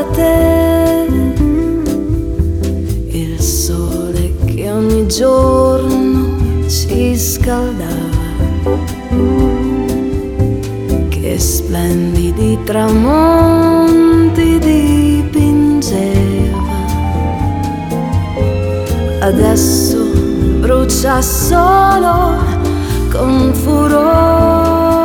l'estate, il sole che ogni giorno ci scaldava, che splendidi tramonti dipingeva. Adesso brucia solo con furore.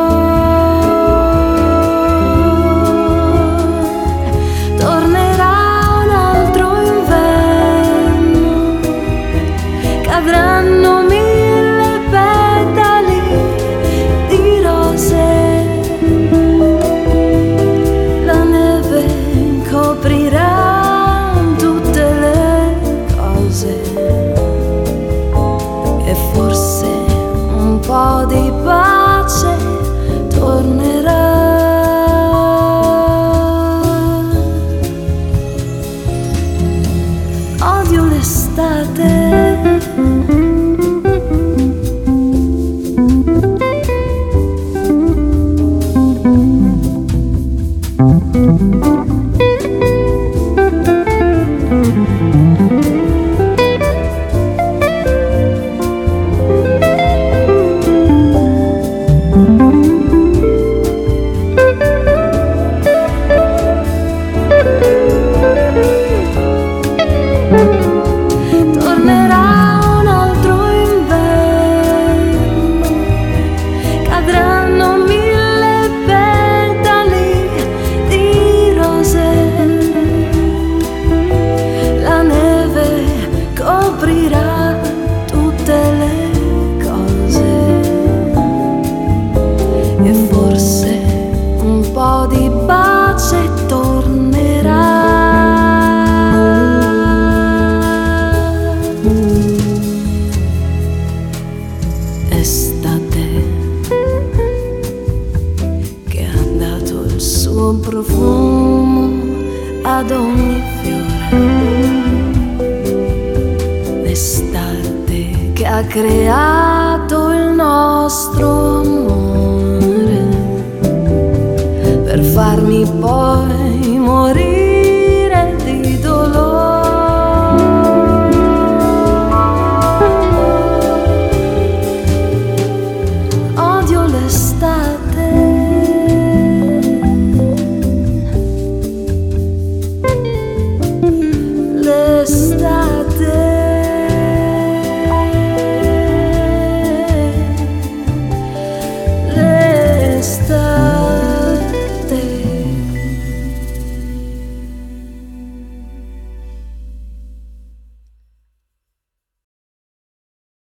Cadranno 1000 petali di rose, la neve coprirà tutte le cose e forse un po' di pace tornerà. Odio l'estate. Di pace tornerà. Estate che ha dato il suo profumo ad ogni fiore. L'estate che ha creato il nostro